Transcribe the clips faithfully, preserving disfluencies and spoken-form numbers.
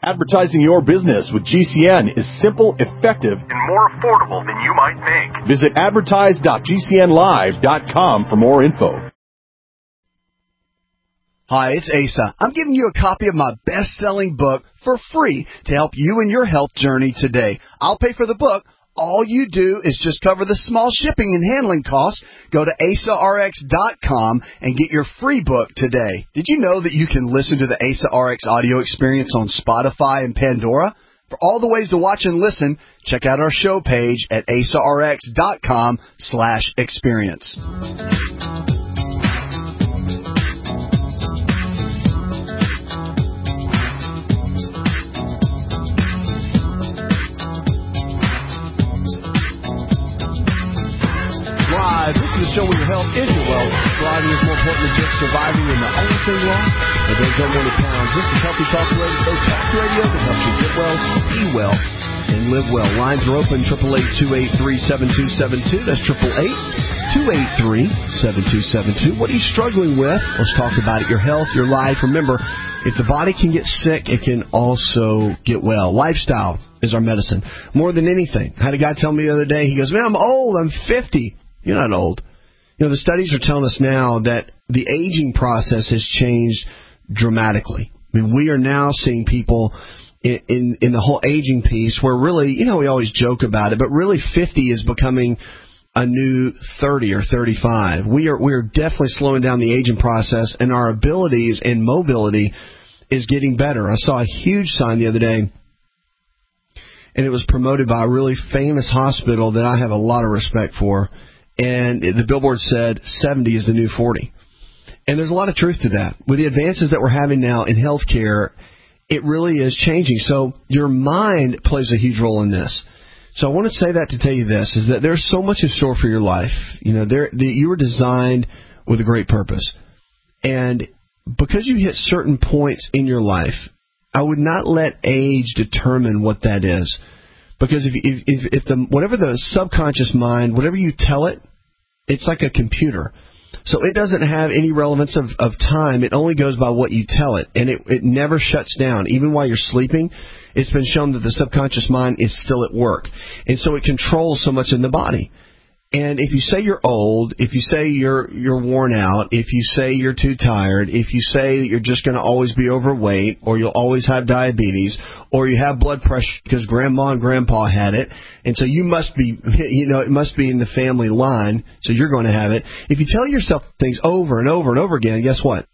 Advertising your business with G C N is simple, effective, and more affordable than you might think. Visit advertise dot g c n live dot com for more info. Hi, it's Asa. I'm giving you a copy of my best-selling book for free to help you in your health journey today. I'll pay for the book. All you do is just cover the small shipping and handling costs. Go to asa r x dot com and get your free book today. Did you know that you can listen to the Asa R X audio experience on Spotify and Pandora? For all the ways to watch and listen, check out our show page at asa r x dot com slash experience. This is the show where your health is your wealth. Thriving is more important than just surviving, and the only thing wrong, and don't go more than pounds. This is Healthy Talk Radio, Talk Radio that helps you get well, stay well, and live well. Lines are open, eight eight eight, two eight three, seven two seven two. That's eight eight eight, two eight three, seven two seven two. What are you struggling with? Let's talk about it. Your health, your life. Remember, if the body can get sick, it can also get well. Lifestyle is our medicine. More than anything. I had a guy tell me the other day, he goes, man, I'm old, I'm fifty. You're not old. You know, the studies are telling us now that the aging process has changed dramatically. I mean, we are now seeing people in, in, in the whole aging piece where really, you know, we always joke about it, but really fifty is becoming a new thirty or thirty-five. We are, we are definitely slowing down the aging process, and our abilities and mobility is getting better. I saw a huge sign the other day, and it was promoted by a really famous hospital that I have a lot of respect for. And the billboard said seventy is the new forty. And there's a lot of truth to that. With the advances that we're having now in healthcare, it really is changing. So your mind plays a huge role in this. So I want to say that to tell you this, is that there's so much in store for your life. You know, there, the, you were designed with a great purpose. And because you hit certain points in your life, I would not let age determine what that is. Because if, if, if the whatever the subconscious mind, whatever you tell it, it's like a computer. So it doesn't have any relevance of, of time. It only goes by what you tell it. And it, it never shuts down. Even while you're sleeping, it's been shown that the subconscious mind is still at work. And so it controls so much in the body. And if you say you're old, if you say you're you're worn out, if you say you're too tired, if you say that you're just going to always be overweight, or you'll always have diabetes, or you have blood pressure because grandma and grandpa had it, and so you must be, you know, it must be in the family line, so you're going to have it. If you tell yourself things over and over and over again, guess what?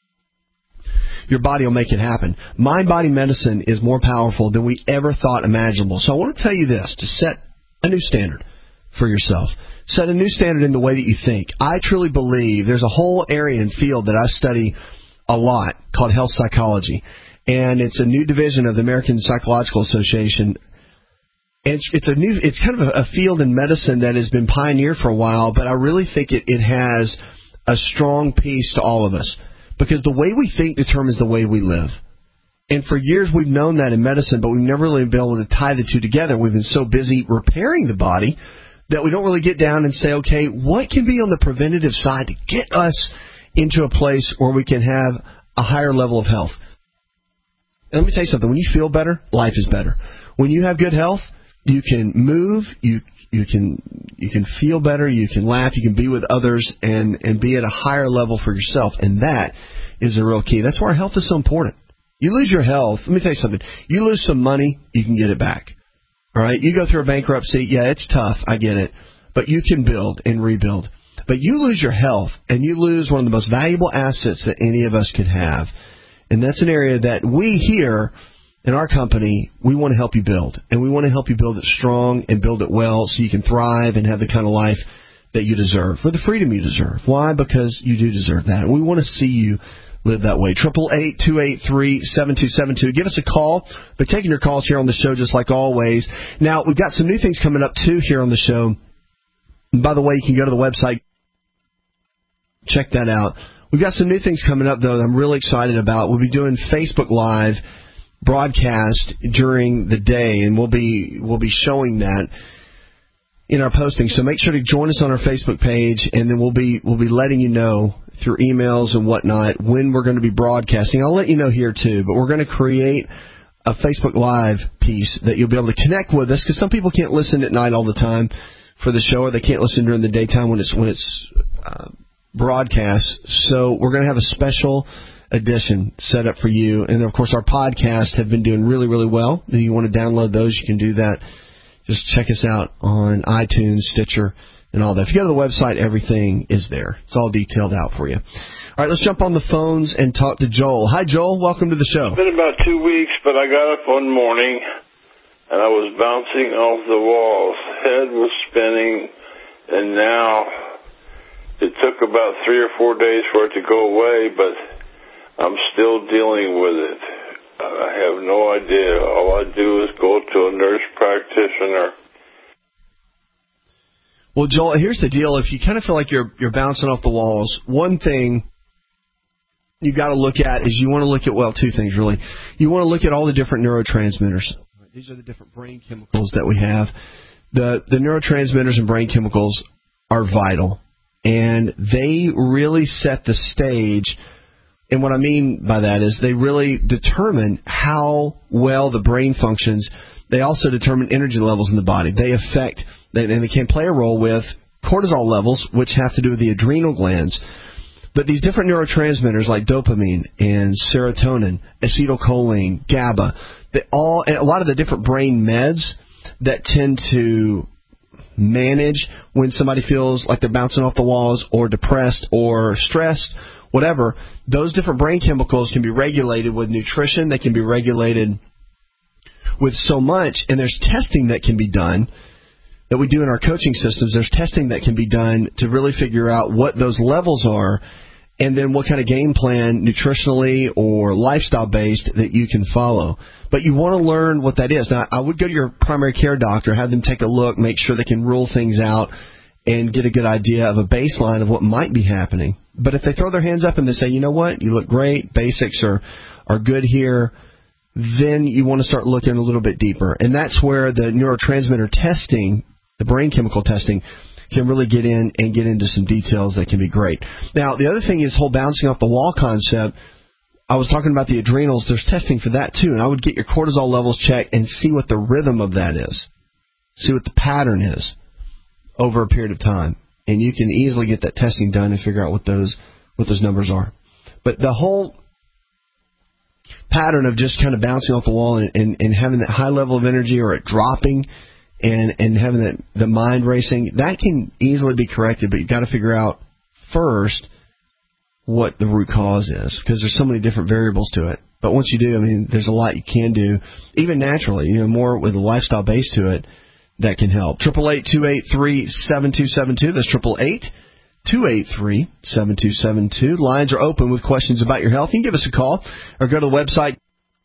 Your body will make it happen. Mind-body medicine is more powerful than we ever thought imaginable. So I want to tell you this, to set a new standard for yourself. Set a new standard in the way that you think. I truly believe there's a whole area and field that I study a lot called health psychology. And it's a new division of the American Psychological Association. It's, it's a new, it's kind of a, a field in medicine that has been pioneered for a while, but I really think it, it has a strong piece to all of us. Because the way we think determines the way we live. And for years we've known that in medicine, but we've never really been able to tie the two together. We've been so busy repairing the body that we don't really get down and say, okay, what can be on the preventative side to get us into a place where we can have a higher level of health? And let me tell you something. When you feel better, life is better. When you have good health, you can move, you you can you can feel better, you can laugh, you can be with others, and, and be at a higher level for yourself. And that is a real key. That's why our health is so important. You lose your health, let me tell you something. You lose some money, you can get it back. All right, you go through a bankruptcy, yeah, it's tough, I get it, but you can build and rebuild. But you lose your health, and you lose one of the most valuable assets that any of us could have, and that's an area that we here in our company, we want to help you build, and we want to help you build it strong and build it well so you can thrive and have the kind of life that you deserve, for the freedom you deserve. Why? Because you do deserve that, and we want to see you live that way. eight eight eight, two eight three, seven two seven two. Give us a call. We're taking your calls here on the show just like always. Now, we've got some new things coming up, too, here on the show. And by the way, you can go to the website. Check that out. We've got some new things coming up, though, that I'm really excited about. We'll be doing Facebook Live broadcast during the day, and we'll be we'll be showing that in our posting. So make sure to join us on our Facebook page, and then we'll be we'll be letting you know through emails and whatnot when we're going to be broadcasting. I'll let you know here, too, but we're going to create a Facebook Live piece that you'll be able to connect with us, because some people can't listen at night all the time for the show, or they can't listen during the daytime when it's when it's uh, broadcast. So we're going to have a special edition set up for you. And, of course, our podcasts have been doing really, really well. If you want to download those, you can do that. Just check us out on iTunes, Stitcher, and all that. If you go to the website, everything is there. It's all detailed out for you. All right, let's jump on the phones and talk to Joel. Hi, Joel. Welcome to the show. It's been about two weeks, but I got up one morning, and I was bouncing off the walls. Head was spinning, and now it took about three or four days for it to go away, but I'm still dealing with it. I have no idea. All I do is go to a nurse practitioner. Well, Joel, here's the deal. If you kind of feel like you're you're bouncing off the walls, one thing you got to look at is you want to look at, well, two things really. You want to look at all the different neurotransmitters. These are the different brain chemicals that we have. The the neurotransmitters and brain chemicals are vital, and they really set the stage. And what I mean by that is they really determine how well the brain functions. They also determine energy levels in the body. They affect, and they can play a role with cortisol levels, which have to do with the adrenal glands. But these different neurotransmitters like dopamine and serotonin, acetylcholine, GABA, they all, a lot of the different brain meds that tend to manage when somebody feels like they're bouncing off the walls or depressed or stressed, whatever, those different brain chemicals can be regulated with nutrition. They can be regulated with so much, and there's testing that can be done that we do in our coaching systems. There's testing that can be done to really figure out what those levels are, and then what kind of game plan, nutritionally or lifestyle-based, that you can follow. But you want to learn what that is. Now, I would go to your primary care doctor, have them take a look, make sure they can rule things out, and get a good idea of a baseline of what might be happening. But if they throw their hands up and they say, you know what, you look great, basics are, are good here, then you want to start looking a little bit deeper. And that's where the neurotransmitter testing, the brain chemical testing, can really get in and get into some details that can be great. Now, the other thing is whole bouncing off the wall concept. I was talking about the adrenals. There's testing for that, too. And I would get your cortisol levels checked and see what the rhythm of that is. See what the pattern is over a period of time. And you can easily get that testing done and figure out what those what those numbers are. But the whole pattern of just kind of bouncing off the wall and, and, and having that high level of energy, or it dropping and, and having that the mind racing, that can easily be corrected, but you've got to figure out first what the root cause is, because there's so many different variables to it. But once you do, I mean, there's a lot you can do, even naturally, you know, more with a lifestyle base to it, that can help. eight eight eight, two eight three, seven two seven two. That's eight eight eight, two eight three, seven two seven two. Lines are open with questions about your health. You can give us a call or go to the website.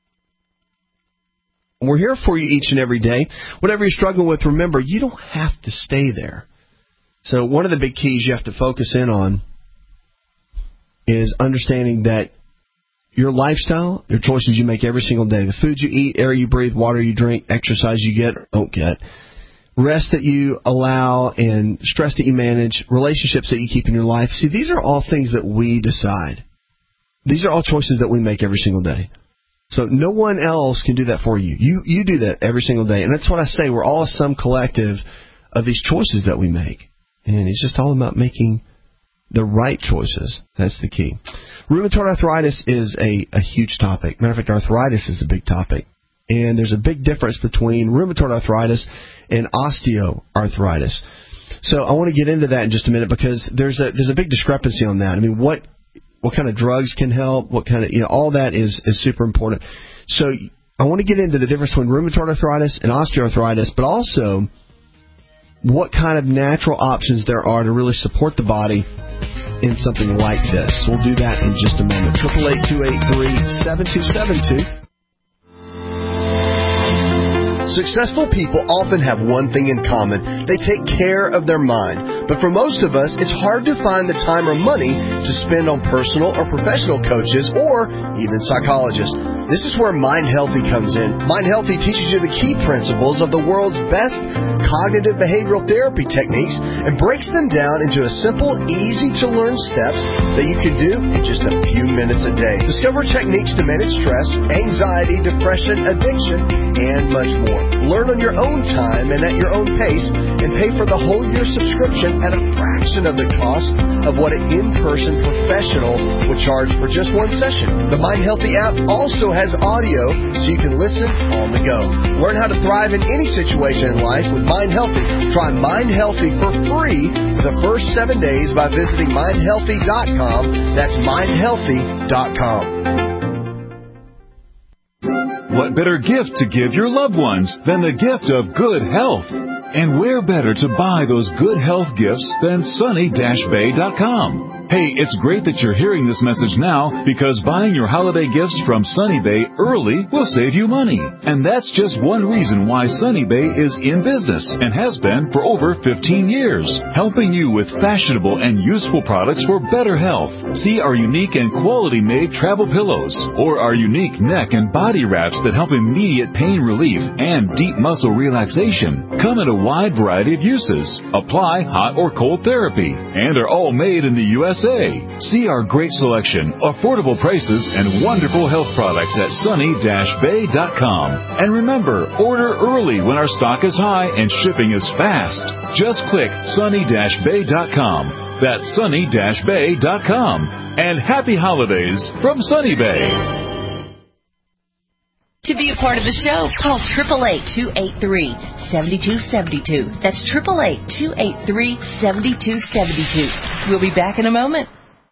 We're here for you each and every day. Whatever you're struggling with, remember, you don't have to stay there. So one of the big keys you have to focus in on is understanding that your lifestyle, your choices you make every single day, the food you eat, air you breathe, water you drink, exercise you get or don't get, rest that you allow, and stress that you manage, relationships that you keep in your life. See, these are all things that we decide. These are all choices that we make every single day. So no one else can do that for you. You you do that every single day. And that's what I say. We're all some collective of these choices that we make. And it's just all about making the right choices. That's the key. Rheumatoid arthritis is a, a huge topic. Matter of fact, arthritis is a big topic. And there's a big difference between rheumatoid arthritis and osteoarthritis. So I want to get into that in just a minute, because there's a there's a big discrepancy on that. I mean, what what kind of drugs can help? What kind of, you know, all that is, is super important. So I want to get into the difference between rheumatoid arthritis and osteoarthritis, but also what kind of natural options there are to really support the body in something like this. We'll do that in just a moment. eight eight eight, two eight three, seven two seven two. Successful people often have one thing in common. They take care of their mind. But for most of us, it's hard to find the time or money to spend on personal or professional coaches or even psychologists. This is where Mind Healthy comes in. Mind Healthy teaches you the key principles of the world's best cognitive behavioral therapy techniques and breaks them down into a simple, easy-to-learn steps that you can do in just a few minutes a day. Discover techniques to manage stress, anxiety, depression, addiction, and much more. Learn on your own time and at your own pace and pay for the whole year subscription at a fraction of the cost of what an in-person professional would charge for just one session. The Mind Healthy app also has audio so you can listen on the go. Learn how to thrive in any situation in life with Mind Healthy. Try Mind Healthy for free for the first seven days by visiting mind healthy dot com. That's mind healthy dot com. What better gift to give your loved ones than the gift of good health? And where better to buy those good health gifts than sunny dash bay dot com? Hey, it's great that you're hearing this message now because buying your holiday gifts from Sunny Bay early will save you money. And that's just one reason why Sunny Bay is in business and has been for over fifteen years, helping you with fashionable and useful products for better health. See our unique and quality-made travel pillows or our unique neck and body wraps that help immediate pain relief and deep muscle relaxation. Come in a wide variety of uses, apply hot or cold therapy, and are all made in the U S A. See our great selection, affordable prices, and wonderful health products at sunny dash bay dot com. And remember, order early when our stock is high and shipping is fast. Just click sunny dash bay dot com. That's sunny dash bay dot com. And happy holidays from Sunny Bay. To be a part of the show, call eight eight eight, two eight three, seven two seven two. That's eight eight eight, two eight three, seven two seven two. We'll be back in a moment.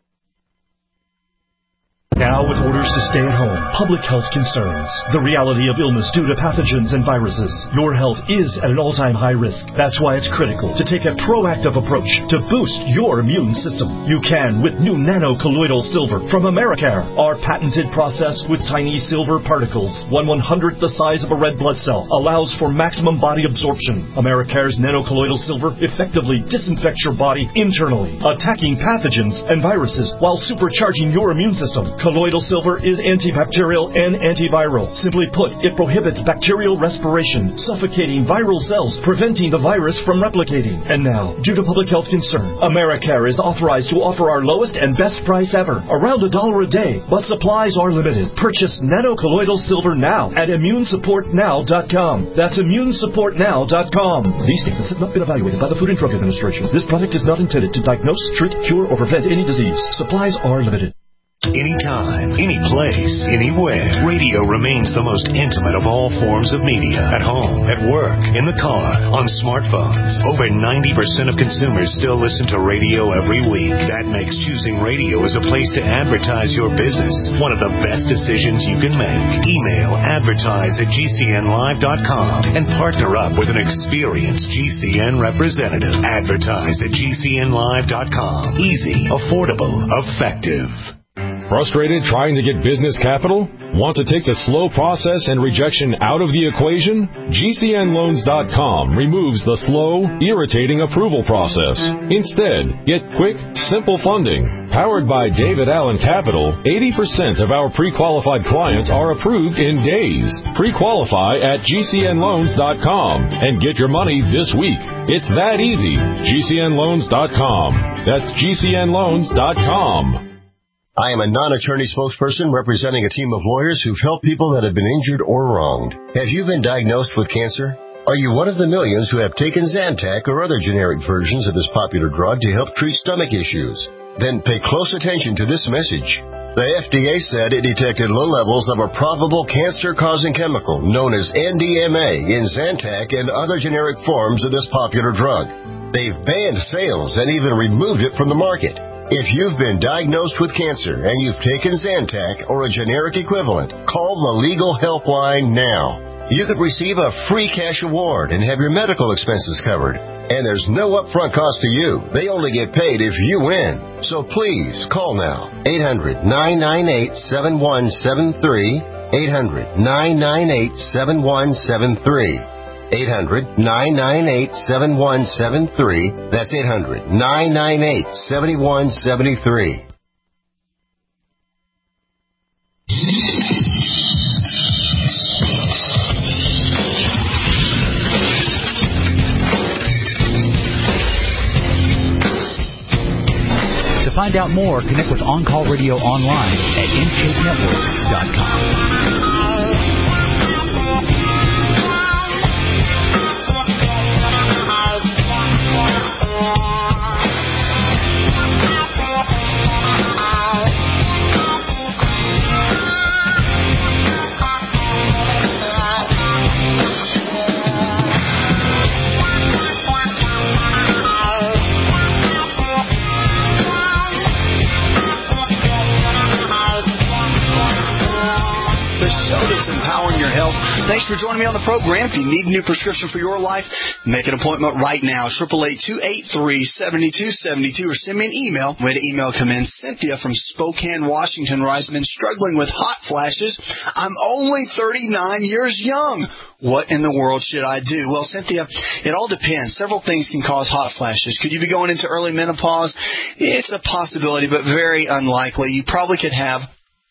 Now with orders to stay at home, public health concerns, the reality of illness due to pathogens and viruses, your health is at an all-time high risk. That's why it's critical to take a proactive approach to boost your immune system. You can with new nano-colloidal silver from Americare. Our patented process with tiny silver particles, one one-hundredth the size of a red blood cell, allows for maximum body absorption. Americare's nano-colloidal silver effectively disinfects your body internally, attacking pathogens and viruses while supercharging your immune system. Colloidal silver is antibacterial and antiviral. Simply put, it prohibits bacterial respiration, suffocating viral cells, preventing the virus from replicating. And now, due to public health concern, Americare is authorized to offer our lowest and best price ever, around a dollar a day, but supplies are limited. Purchase nano-colloidal silver now at immune support now dot com. That's immune support now dot com. These statements have not been evaluated by the Food and Drug Administration. This product is not intended to diagnose, treat, cure, or prevent any disease. Supplies are limited. Anytime, any place, anywhere, radio remains the most intimate of all forms of media. At home, at work, in the car, on smartphones. Over ninety percent of consumers still listen to radio every week. That makes choosing radio as a place to advertise your business one of the best decisions you can make. Email advertise at G C N live dot com and partner up with an experienced G C N representative. Advertise at G C N live dot com. Easy, affordable, effective. Frustrated trying to get business capital? Want to take the slow process and rejection out of the equation? G C N loans dot com removes the slow, irritating approval process. Instead, get quick, simple funding. Powered by David Allen Capital, eighty percent of our pre-qualified clients are approved in days. Pre-qualify at G C N loans dot com and get your money this week. It's that easy. G C N loans dot com. That's G C N loans dot com. I am a non-attorney spokesperson representing a team of lawyers who've helped people that have been injured or wronged. Have you been diagnosed with cancer? Are you one of the millions who have taken Zantac or other generic versions of this popular drug to help treat stomach issues? Then pay close attention to this message. The F D A said it detected low levels of a probable cancer-causing chemical known as N D M A in Zantac and other generic forms of this popular drug. They've banned sales and even removed it from the market. If you've been diagnosed with cancer and you've taken Zantac or a generic equivalent, call the Legal Helpline now. You could receive a free cash award and have your medical expenses covered. And there's no upfront cost to you. They only get paid if you win. So please call now. eight hundred, nine nine eight, seven one seven three. eight hundred, nine nine eight, seven one seven three. eight hundred, nine nine eight, seven one seven three. That's eight hundred, nine nine eight, seven one seven three. To find out more, connect with On Call Radio online at n shape network dot com. Thanks for joining me on the program. If you need a new prescription for your life, make an appointment right now. eight eight eight, two eight three, seven two seven two or send me an email. Way to email come in. Cynthia from Spokane, Washington writes, I've been struggling with hot flashes. I'm only thirty-nine years young. What in the world should I do? Well, Cynthia, it all depends. Several things can cause hot flashes. Could you be going into early menopause? It's a possibility, but very unlikely. You probably could have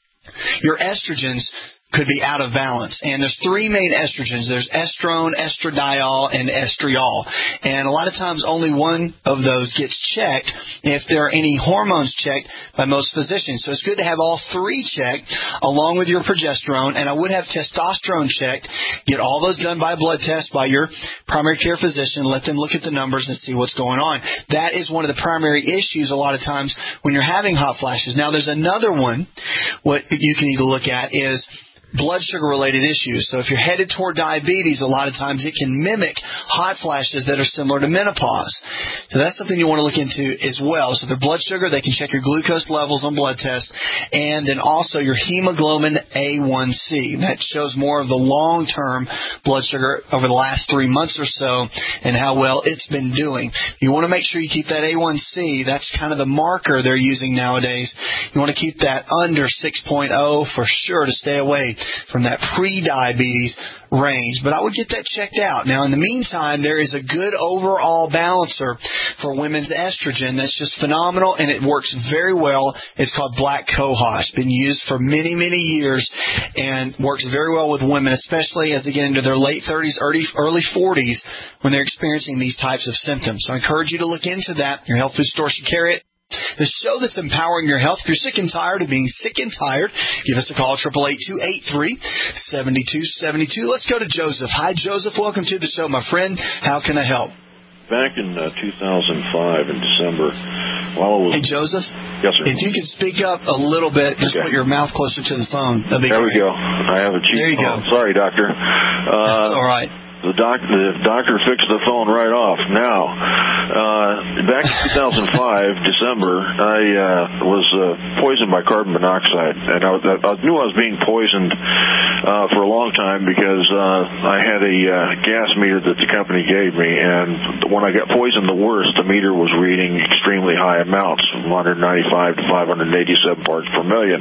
your estrogens could be out of balance. And there's three main estrogens. There's estrone, estradiol, and estriol. And a lot of times only one of those gets checked if there are any hormones checked by most physicians. So it's good to have all three checked along with your progesterone. And I would have testosterone checked. Get all those done by a blood test by your primary care physician. Let them look at the numbers and see what's going on. That is one of the primary issues a lot of times when you're having hot flashes. Now there's another one. What you can need to look at is blood sugar-related issues. So if you're headed toward diabetes, a lot of times it can mimic hot flashes that are similar to menopause. So that's something you want to look into as well. So their blood sugar, they can check your glucose levels on blood tests, and then also your hemoglobin A one C. That shows more of the long-term blood sugar over the last three months or so and how well it's been doing. You want to make sure you keep that A one C. That's kind of the marker they're using nowadays. You want to keep that under six point oh for sure to stay away from that pre-diabetes range. But I would get that checked out. Now, in the meantime, there is a good overall balancer for women's estrogen that's just phenomenal, and it works very well. It's called Black Cohosh. Been used for many, many years and works very well with women, especially as they get into their late thirties, early, early forties when they're experiencing these types of symptoms. So I encourage you to look into that. Your health food store should carry it. The show that's empowering your health. If you're sick and tired of being sick and tired, give us a call, eight eight eight, two eight three, seven two seven two. Let's go to Joseph. Hi, Joseph. Welcome to the show, my friend. How can I help? Back in uh, two thousand five in December, while I was... Hey, Joseph? Yes, sir. If you could speak up a little bit, just okay. Put your mouth closer to the phone. That'd be there great. we go. I have a cheap There you phone. go. Sorry, doctor. Uh, That's all right. The, doc, the doctor fixed the phone right off. Now, uh, back in two thousand five, December, I uh, was uh, poisoned by carbon monoxide. And I, I knew I was being poisoned uh, for a long time because uh, I had a uh, gas meter that the company gave me. And when I got poisoned the worst, the meter was reading extremely high amounts, from one hundred ninety-five to five hundred eighty-seven parts per million.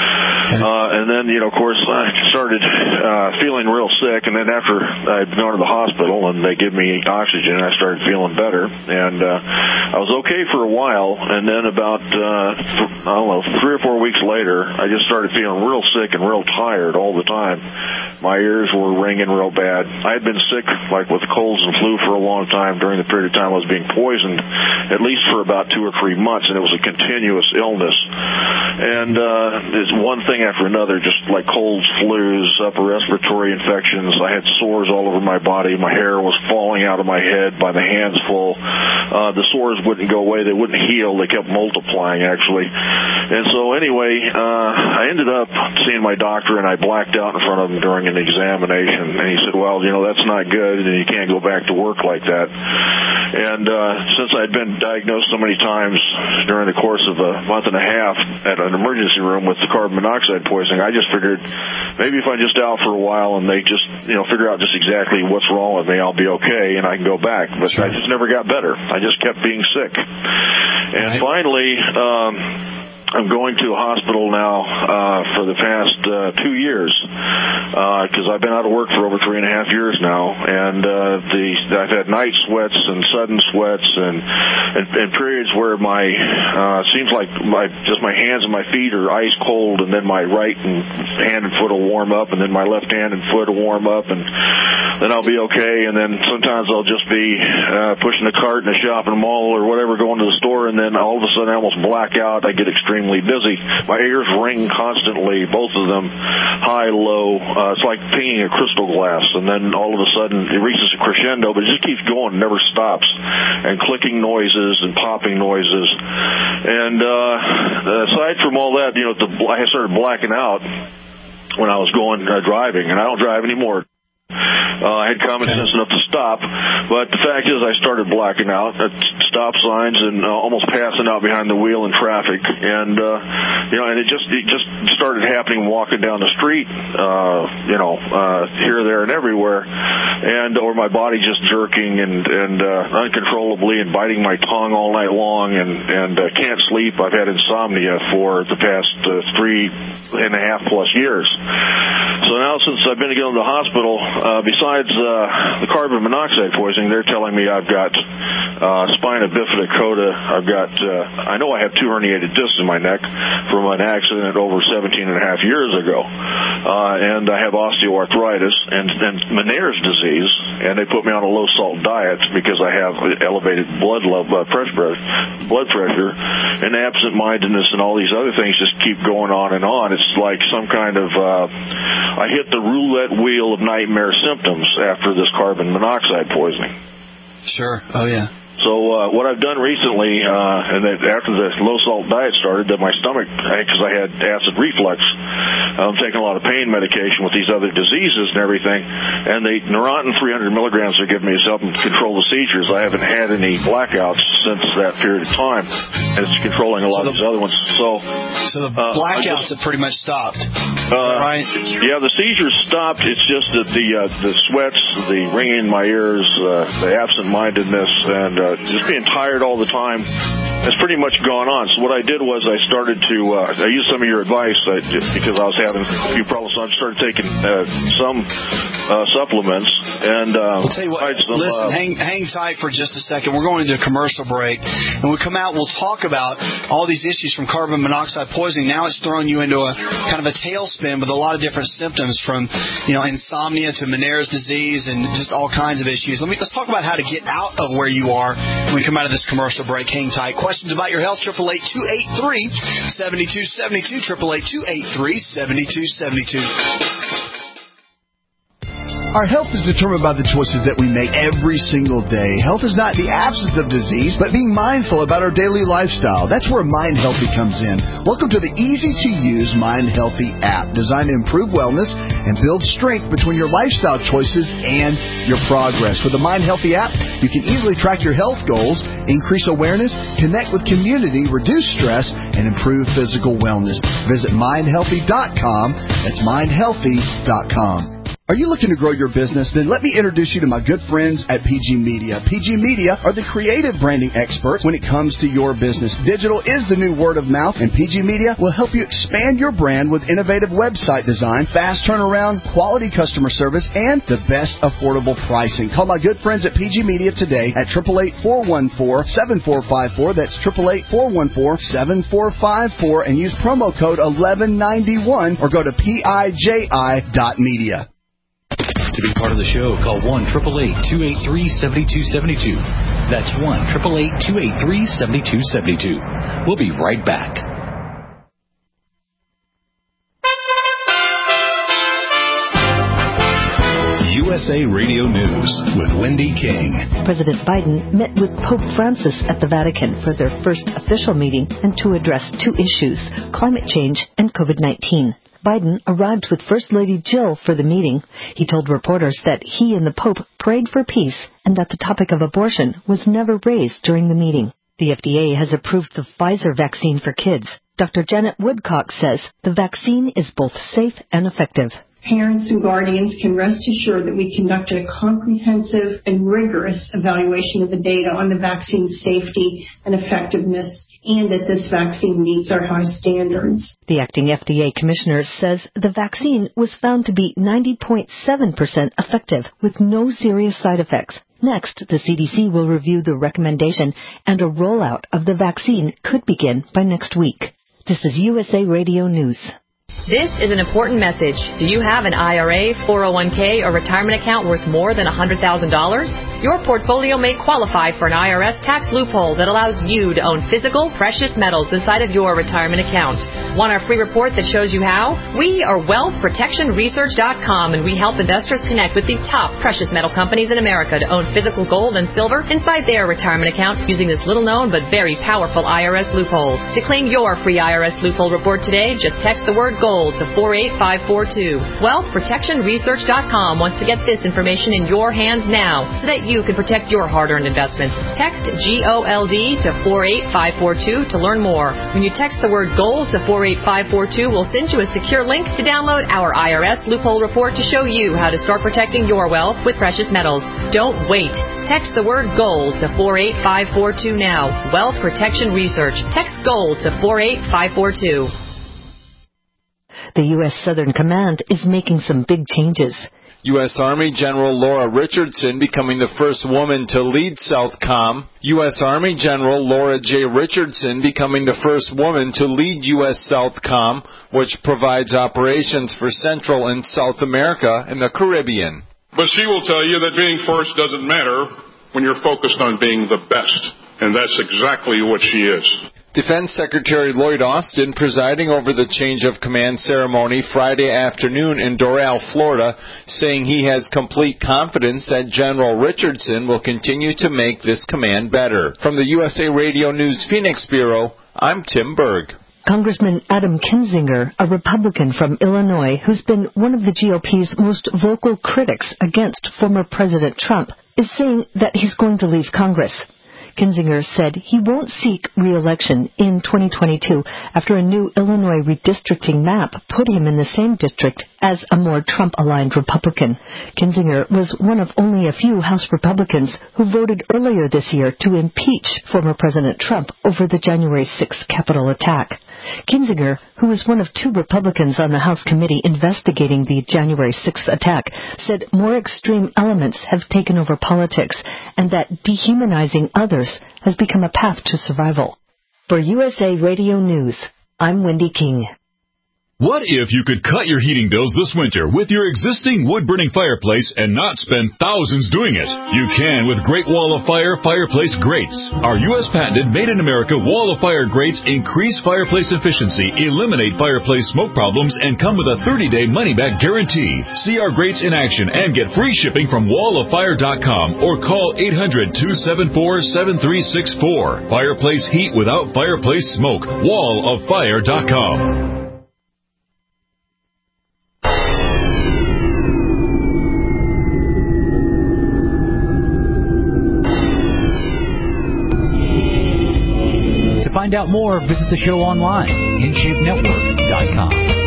Uh, and then, you know, of course, I started uh, feeling real sick. And then after I'd gone to the hospital and they give me oxygen, I started feeling better, and uh, I was okay for a while, and then about uh, I don't know three or four weeks later, I just started feeling real sick and real tired all the time. My ears were ringing real bad. I had been sick like with colds and flu for a long time during the period of time I was being poisoned, at least for about two or three months, and it was a continuous illness, and uh, it's one thing after another, just like colds, flus, upper respiratory infections. I had sores all over my body. My hair was falling out of my head by the handsful. Uh, the sores wouldn't go away. They wouldn't heal. They kept multiplying, actually. And so anyway, uh, I ended up seeing my doctor, and I blacked out in front of him during an examination. And he said, well, you know, that's not good, and you can't go back to work like that. And uh, since I'd been diagnosed so many times during the course of a month and a half at an emergency room with the carbon monoxide poisoning, I just figured maybe if I'm just out for a while and they just, you know, figure out just exactly what's wrong with me, I'll be okay and I can go back. But sure. I just never got better. I just kept being sick. And right. finally, um, I'm going to a hospital now uh, for the past uh, two years because uh, I've been out of work for over three and a half years now, and uh, the I've had night sweats and sudden sweats and and, and periods where my uh, seems like my just my hands and my feet are ice cold, and then my right and hand and foot will warm up, and then my left hand and foot will warm up, and then I'll be okay. And then sometimes I'll just be uh, pushing a cart in a shopping mall or whatever, going to the store, and then all of a sudden I almost black out. I get extremely busy. My ears ring constantly, both of them, high, low. Uh, it's like pinging a crystal glass, and then all of a sudden it reaches a crescendo, but it just keeps going, never stops, and clicking noises and popping noises. And uh, aside from all that, you know, the, I started blacking out when I was going uh, driving, and I don't drive anymore. Uh, I had common sense enough to stop, but the fact is I started blacking out at stop signs and uh, almost passing out behind the wheel in traffic, and uh, you know, and it just it just started happening walking down the street, uh, you know, uh, here, there, and everywhere, and or my body just jerking and and uh, uncontrollably and biting my tongue all night long, and and uh, can't sleep. I've had insomnia for the past uh, three and a half plus years. So now, since I've been to go to the hospital. Uh, besides uh, the carbon monoxide poisoning, they're telling me I've got uh, spina bifida coda. I've got, uh, I know I have two herniated discs in my neck from an accident over seventeen and a half years ago. Uh, and I have osteoarthritis and, and Meniere's disease, and they put me on a low-salt diet because I have elevated blood level, uh, pressure, blood pressure, and absent-mindedness and all these other things just keep going on and on. It's like some kind of, uh, I hit the roulette wheel of nightmare symptoms after this carbon monoxide poisoning. Sure. Oh, yeah. So uh, what I've done recently, uh, and that after the low-salt diet started, that my stomach, because I had acid reflux, I'm taking a lot of pain medication with these other diseases and everything, and the Neurontin three hundred milligrams they're giving me is helping control the seizures. I haven't had any blackouts since that period of time, and it's controlling a lot so the, of these other ones. So, so the uh, blackouts just, have pretty much stopped, uh, right? Yeah, the seizures stopped. It's just that the uh, the sweats, the ringing in my ears, uh, the absent-mindedness, and uh, just being tired all the time has pretty much gone on. So what I did was I started to, uh, I used some of your advice uh, because I was having a few problems, so I started taking uh, some uh, supplements. And uh, I'll tell you what, some, listen, uh, hang, hang tight for just a second. We're going into a commercial break. And when we come out, we'll talk about all these issues from carbon monoxide poisoning. Now it's throwing you into a kind of a tailspin with a lot of different symptoms from, you know, insomnia to Meniere's disease and just all kinds of issues. Let me, let's talk about how to get out of where you are when we come out of this commercial break. Hang tight. Questions about your health, eight eight eight, two eight three, seven two seven two, eight eight eight, two eight three, seven two seven two. Our health is determined by the choices that we make every single day. Health is not the absence of disease, but being mindful about our daily lifestyle. That's where Mind Healthy comes in. Welcome to the easy-to-use Mind Healthy app, designed to improve wellness and build strength between your lifestyle choices and your progress. With the Mind Healthy app, you can easily track your health goals, increase awareness, connect with community, reduce stress, and improve physical wellness. Visit mind healthy dot com. That's mind healthy dot com. Are you looking to grow your business? Then let me introduce you to my good friends at P G Media. P G Media are the creative branding experts when it comes to your business. Digital is the new word of mouth, and P G Media will help you expand your brand with innovative website design, fast turnaround, quality customer service, and the best affordable pricing. Call my good friends at P G Media today at eight eight eight, four one four, seven four five four. That's eight eight eight, four one four, seven four five four, and use promo code eleven ninety-one or go to P I J I dot media. To be part of the show, call one eight eight eight, two eight three, seven two seven two. That's one eight eight eight, two eight three, seven two seven two. We'll be right back. U S A Radio News with Wendy King. President Biden met with Pope Francis at the Vatican for their first official meeting and to address two issues, climate change and COVID nineteen. Biden arrived with First Lady Jill for the meeting. He told reporters that he and the Pope prayed for peace and that the topic of abortion was never raised during the meeting. The F D A has approved the Pfizer vaccine for kids. Doctor Janet Woodcock says the vaccine is both safe and effective. Parents and guardians can rest assured that we conducted a comprehensive and rigorous evaluation of the data on the vaccine's safety and effectiveness and that this vaccine meets our high standards. The acting F D A commissioner says the vaccine was found to be ninety point seven percent effective with no serious side effects. Next, the C D C will review the recommendation, and a rollout of the vaccine could begin by next week. This is U S A Radio News. This is an important message. Do you have an I R A, four oh one k, or retirement account worth more than one hundred thousand dollars? Your portfolio may qualify for an I R S tax loophole that allows you to own physical, precious metals inside of your retirement account. Want our free report that shows you how? We are wealth protection research dot com, and we help investors connect with the top precious metal companies in America to own physical gold and silver inside their retirement account using this little-known but very powerful I R S loophole. To claim your free I R S loophole report today, just text the word GOLD to four eight five four two. wealth protection research dot com wants to get this information in your hands now so that you can protect your hard-earned investments. Text G O L D to four eight five four two to learn more. When you text the word GOLD to four eight five four two, we'll send you a secure link to download our I R S loophole report to show you how to start protecting your wealth with precious metals. Don't wait. Text the word GOLD to four eight five four two now. Wealth Protection Research. Text GOLD to four eight five four two. The U S Southern Command is making some big changes. U S Army General Laura Richardson becoming the first woman to lead SOUTHCOM. U S Army General Laura J. Richardson becoming the first woman to lead U S SOUTHCOM, which provides operations for Central and South America and the Caribbean. But she will tell you that being first doesn't matter when you're focused on being the best. And that's exactly what she is. Defense Secretary Lloyd Austin presiding over the change of command ceremony Friday afternoon in Doral, Florida, saying he has complete confidence that General Richardson will continue to make this command better. From the U S A Radio News Phoenix Bureau, I'm Tim Berg. Congressman Adam Kinzinger, a Republican from Illinois who's been one of the G O P's most vocal critics against former President Trump, is saying that he's going to leave Congress. Kinzinger said he won't seek re-election in twenty twenty-two after a new Illinois redistricting map put him in the same district as a more Trump-aligned Republican. Kinzinger was one of only a few House Republicans who voted earlier this year to impeach former President Trump over the January sixth Capitol attack. Kinzinger, who was one of two Republicans on the House committee investigating the January sixth attack, said more extreme elements have taken over politics and that dehumanizing others has become a path to survival. For U S A Radio News, I'm Wendy King. What if you could cut your heating bills this winter with your existing wood-burning fireplace and not spend thousands doing it? You can with Great Wall of Fire Fireplace Grates. Our U S patented made-in-America Wall of Fire grates increase fireplace efficiency, eliminate fireplace smoke problems, and come with a thirty-day money-back guarantee. See our grates in action and get free shipping from wall of fire dot com or call eight hundred, two seven four, seven three six four. Fireplace heat without fireplace smoke. wall of fire dot com. To find out more, visit the show online, in shape network dot com.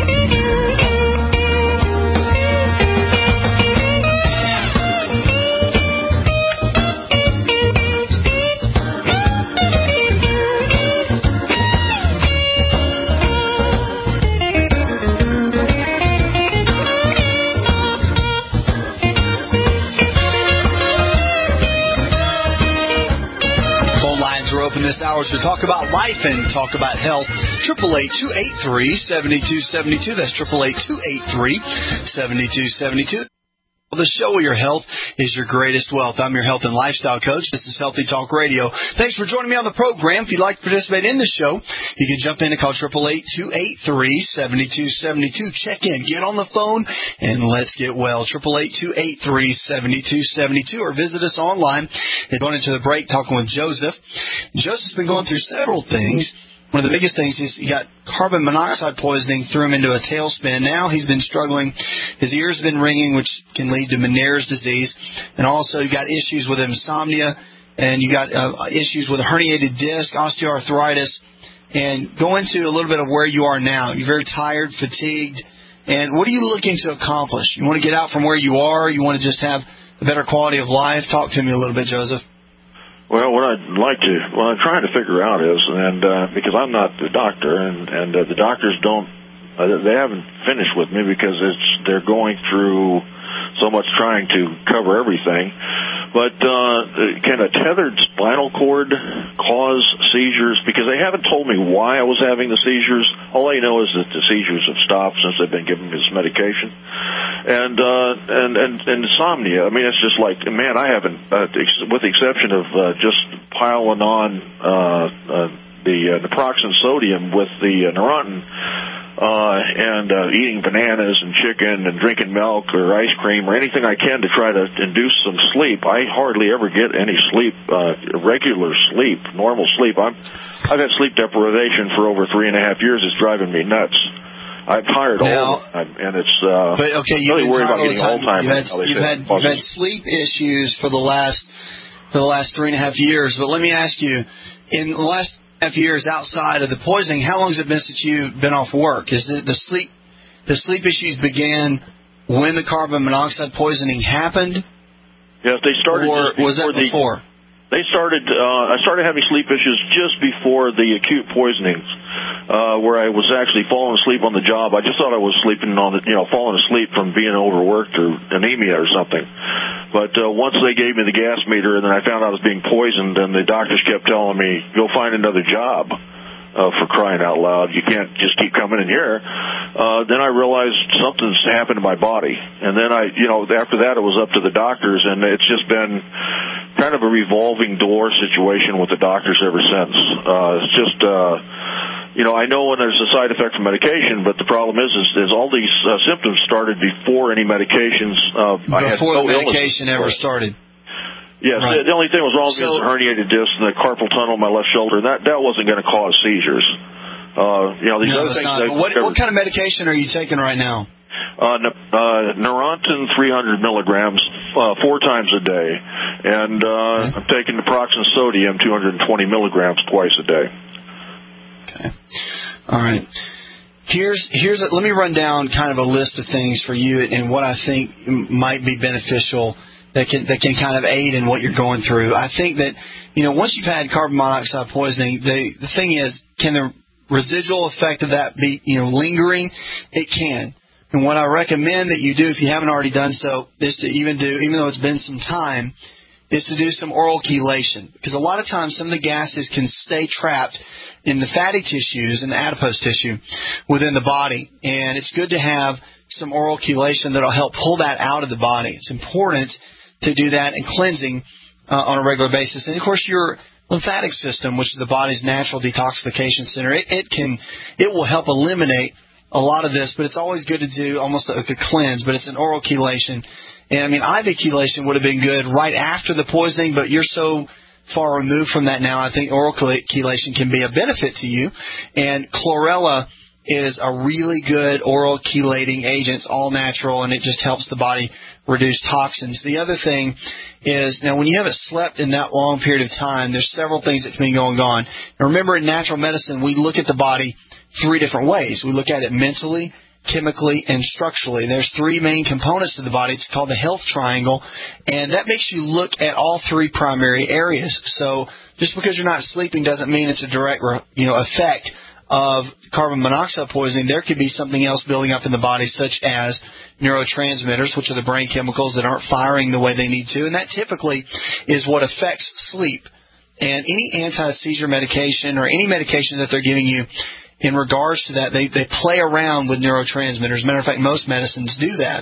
This hour to talk about life and talk about health. Triple eight two eight three seven two seven two. That's triple eight two eight three seven two seven two. The show where your health is your greatest wealth. I'm your health and lifestyle coach. This is Healthy Talk Radio. Thanks for joining me on the program. If you'd like to participate in the show, you can jump in and call triple eight two eight three seven two seven two. Check in, get on the phone, and let's get well. triple eight two eight three seven two seven two, or visit us online. And going into the break, talking with Joseph. Joseph's been going through several things. One of the biggest things is he got carbon monoxide poisoning, threw him into a tailspin. Now he's been struggling. His ears have been ringing, which can lead to Meniere's disease. And also you got issues with insomnia, and you got uh, issues with a herniated disc, osteoarthritis. And go into a little bit of where you are now. You're very tired, fatigued. And what are you looking to accomplish? You want to get out from where you are? You want to just have a better quality of life? Talk to me a little bit, Joseph. Well, what I'd like to, what I'm trying to figure out is, and uh, because I'm not the doctor, and and uh, the doctors don't, uh, they haven't finished with me because it's they're going through so much trying to cover everything. But uh, can a tethered spinal cord cause seizures? Because they haven't told me why I was having the seizures. All I know is that the seizures have stopped since they've been giving me this medication. And uh, and, and and insomnia. I mean, it's just like, man, I haven't, uh, ex- with the exception of uh, just piling on uh, uh, the uh, naproxen sodium with the uh, Neurontin. Uh, and uh, eating bananas and chicken and drinking milk or ice cream or anything I can to try to induce some sleep. I hardly ever get any sleep, uh, regular sleep, normal sleep. I'm, I've had sleep deprivation for over three and a half years. It's driving me nuts. I'm tired all the time, and it's uh, but okay, you've really been worried about all the getting time. Alzheimer's. You've had, you've had, you've had sleep issues for the last for the last three and a half years. But let me ask you, in the last half years outside of the poisoning, how long has it been since you've been off work? Is it the sleep the sleep issues began when the carbon monoxide poisoning happened? Yes, they started. Or was that the, before? They started. Uh, I started having sleep issues just before the acute poisonings, uh, where I was actually falling asleep on the job. I just thought I was sleeping on the, you know, falling asleep from being overworked or anemia or something. But uh, once they gave me the gas meter, and then I found out I was being poisoned, and the doctors kept telling me, "Go find another job." Uh, for crying out loud, you can't just keep coming in here. Uh, then I realized something's happened to my body. And then I, you know, after that it was up to the doctors, and it's just been kind of a revolving door situation with the doctors ever since. Uh, it's just, uh, you know, I know when there's a side effect of medication, but the problem is, is, is all these uh, symptoms started before any medications. Uh, before I had no the medication ever started. Yes, right. the only thing that was wrong with so, me was the herniated disc and the carpal tunnel in my left shoulder. That that wasn't going to cause seizures. Uh, you know, these no, other it's things. Not. That, what, what kind of medication are you taking right now? Uh, uh, Neurontin three hundred milligrams uh, four times a day, and uh, okay. I'm taking naproxen sodium two hundred twenty milligrams twice a day. Okay. All right. Here's here's a, let me run down kind of a list of things for you and what I think might be beneficial. That can that can kind of aid in what you're going through. I think that, you know, once you've had carbon monoxide poisoning, the the thing is, can the residual effect of that be, you know, lingering? It can. And what I recommend that you do, if you haven't already done so, is to even do, even though it's been some time, is to do some oral chelation. Because a lot of times some of the gases can stay trapped in the fatty tissues and the adipose tissue within the body. And it's good to have some oral chelation that will help pull that out of the body. It's important to do that and cleansing uh, on a regular basis. And, of course, your lymphatic system, which is the body's natural detoxification center, it, it can, it will help eliminate a lot of this, but it's always good to do almost like a cleanse, but it's an oral chelation. And, I mean, I V chelation would have been good right after the poisoning, but you're so far removed from that now, I think oral chelation can be a benefit to you. And chlorella is a really good oral chelating agent. It's all natural, and it just helps the body reduce toxins. The other thing is, now when you haven't slept in that long period of time, there's several things that can be going on. Now remember, in natural medicine, we look at the body three different ways. We look at it mentally, chemically, and structurally. There's three main components to the body. It's called the health triangle, and that makes you look at all three primary areas. So just because you're not sleeping doesn't mean it's a direct, you know, effect of carbon monoxide poisoning. There could be something else building up in the body, such as neurotransmitters, which are the brain chemicals that aren't firing the way they need to, and that typically is what affects sleep. And any anti-seizure medication or any medication that they're giving you in regards to that, they, they play around with neurotransmitters. As a matter of fact, most medicines do that.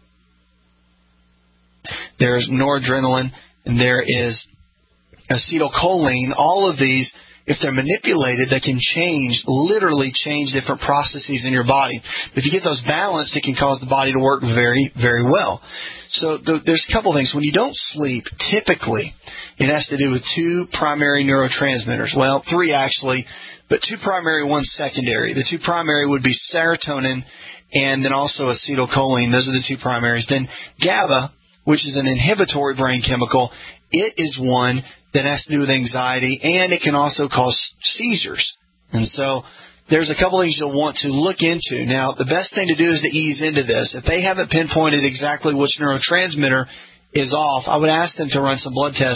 There's noradrenaline, and there is acetylcholine. All of these, if they're manipulated, they can change, literally change different processes in your body. But if you get those balanced, it can cause the body to work very, very well. So the, there's a couple things. When you don't sleep, typically, it has to do with two primary neurotransmitters. Well, three actually, but two primary, one secondary. The two primary would be serotonin and then also acetylcholine. Those are the two primaries. Then GABA, which is an inhibitory brain chemical, it is one that has to do with anxiety, and it can also cause seizures. And so there's a couple things you'll want to look into. Now, the best thing to do is to ease into this. If they haven't pinpointed exactly which neurotransmitter is off, I would ask them to run some blood tests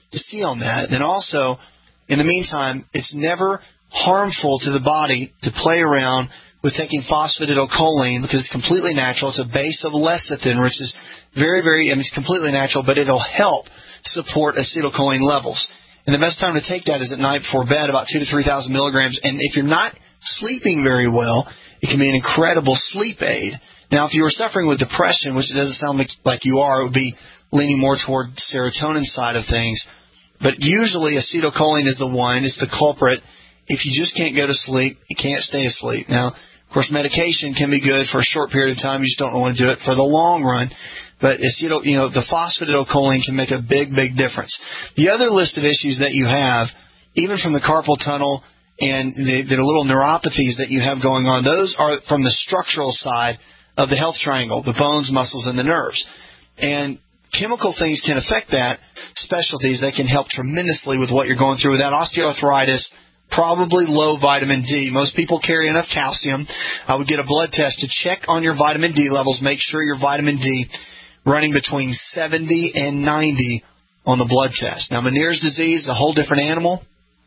to see on that. Then also, in the meantime, it's never harmful to the body to play around with taking phosphatidylcholine because it's completely natural. It's a base of lecithin, which is very, very, I mean, it's completely natural, but it'll help support acetylcholine levels. And the best time to take that is at night before bed, about two to three thousand milligrams. And if you're not sleeping very well, it can be an incredible sleep aid. Now, if you were suffering with depression, which it doesn't sound like, like you are, it would be leaning more toward the serotonin side of things. But usually acetylcholine is the one, it's the culprit. If you just can't go to sleep, you can't stay asleep. Now, of course, medication can be good for a short period of time. You just don't want to do it for the long run. But acetyl, you know, the phosphatidylcholine can make a big, big difference. The other list of issues that you have, even from the carpal tunnel and the, the little neuropathies that you have going on, those are from the structural side of the health triangle, the bones, muscles, and the nerves. And chemical things can affect that. Specialties, they can help tremendously with what you're going through with that osteoarthritis. Probably low vitamin D. Most people carry enough calcium. I would get a blood test to check on your vitamin D levels. Make sure your vitamin D running between seventy and ninety on the blood test. Now, Meniere's disease is a whole different animal.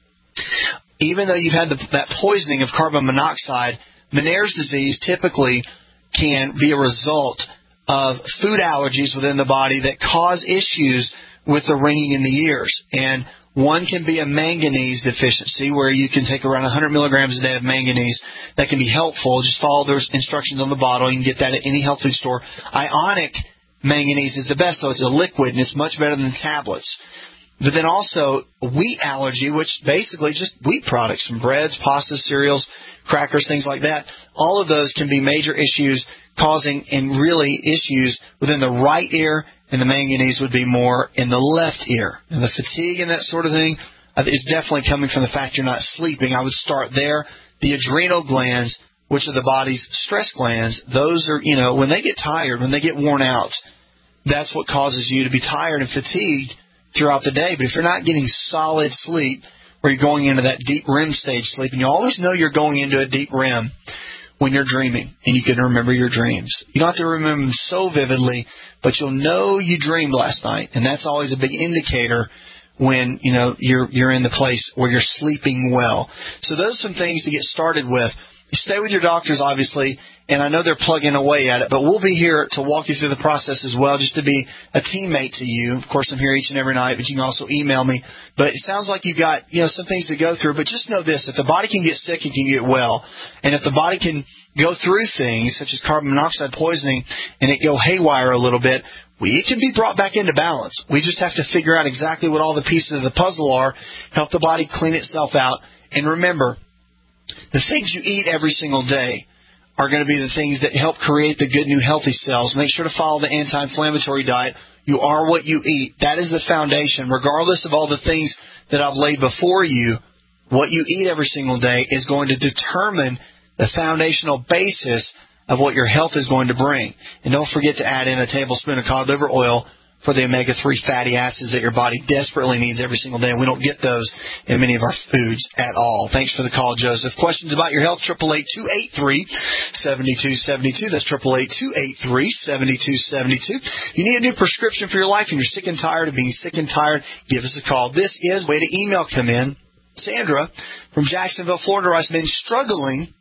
Even though you've had the, that poisoning of carbon monoxide, Meniere's disease typically can be a result of food allergies within the body that cause issues with the ringing in the ears. And one can be a manganese deficiency where you can take around one hundred milligrams a day of manganese. That can be helpful. Just follow those instructions on the bottle. You can get that at any health food store. Ionic manganese is the best, though. It's a liquid, and it's much better than tablets. But then also wheat allergy, which basically just wheat products, from breads, pastas, cereals, crackers, things like that. All of those can be major issues causing and really issues within the right ear, and the manganese would be more in the left ear. And the fatigue and that sort of thing is definitely coming from the fact you're not sleeping. I would start there. The adrenal glands, which are the body's stress glands, those are, you know, when they get tired, when they get worn out, that's what causes you to be tired and fatigued throughout the day. But if you're not getting solid sleep, where you're going into that deep R E M stage sleep, and you always know you're going into a deep R E M when you're dreaming, and you can remember your dreams. You don't have to remember them so vividly, but you'll know you dreamed last night, and that's always a big indicator when, you know, you're you're in the place where you're sleeping well. So those are some things to get started with. You stay with your doctors, obviously, and I know they're plugging away at it, but we'll be here to walk you through the process as well, just to be a teammate to you. Of course, I'm here each and every night, but you can also email me. But it sounds like you've got, you know, some things to go through, but just know this: if the body can get sick, it can get well. And if the body can go through things such as carbon monoxide poisoning and it go haywire a little bit, we, it can be brought back into balance. We just have to figure out exactly what all the pieces of the puzzle are, help the body clean itself out. And remember, the things you eat every single day are going to be the things that help create the good, new, healthy cells. Make sure to follow the anti-inflammatory diet. You are what you eat. That is the foundation. Regardless of all the things that I've laid before you, what you eat every single day is going to determine the foundational basis of what your health is going to bring. And don't forget to add in a tablespoon of cod liver oil for the omega three fatty acids that your body desperately needs every single day. And we don't get those in many of our foods at all. Thanks for the call, Joseph. Questions about your health, eight eight eight, two eight three, seven two seven two. That's eight eight eight, two eight three, seven two seven two. You need a new prescription for your life and you're sick and tired of being sick and tired, give us a call. This is the way to email come in. Sandra from Jacksonville, Florida, has been struggling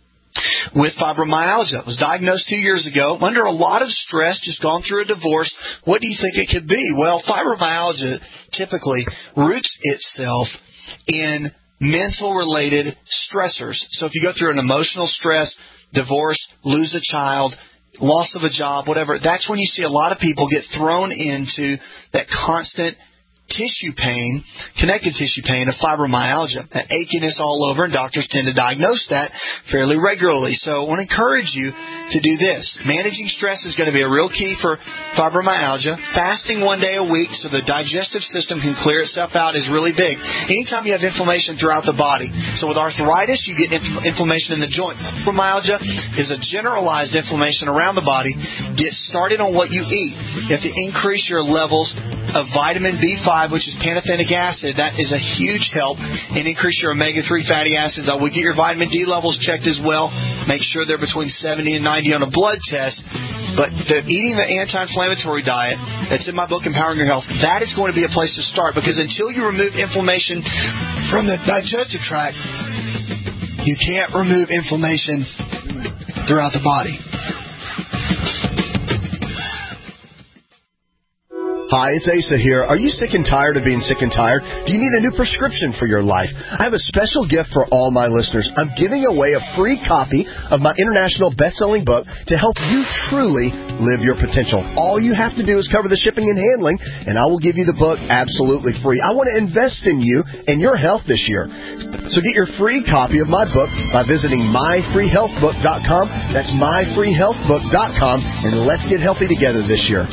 with fibromyalgia. Was diagnosed two years ago, under a lot of stress, just gone through a divorce. What do you think it could be? Well, fibromyalgia typically roots itself in mental-related stressors. So if you go through an emotional stress, divorce, lose a child, loss of a job, whatever, that's when you see a lot of people get thrown into that constant tissue pain, connective tissue pain of fibromyalgia. That achiness all over, and doctors tend to diagnose that fairly regularly. So I want to encourage you to do this. Managing stress is going to be a real key for fibromyalgia. Fasting one day a week so the digestive system can clear itself out is really big. Anytime you have inflammation throughout the body. So with arthritis, you get inf- inflammation in the joint. Fibromyalgia is a generalized inflammation around the body. Get started on what you eat. You have to increase your levels of vitamin B five, which is pantothenic acid. That is a huge help. And increase your omega three fatty acids. I would get your vitamin D levels checked as well. Make sure they're between seventy and ninety on a blood test. But the, eating the anti-inflammatory diet that's in my book, Empowering Your Health, that is going to be a place to start, because until you remove inflammation from the digestive tract, you can't remove inflammation throughout the body. Hi, it's Asa here. Are you sick and tired of being sick and tired? Do you need a new prescription for your life? I have a special gift for all my listeners. I'm giving away a free copy of my international best-selling book to help you truly live your potential. All you have to do is cover the shipping and handling, and I will give you the book absolutely free. I want to invest in you and your health this year. So get your free copy of my book by visiting my free health book dot com. That's my free health book dot com, and let's get healthy together this year.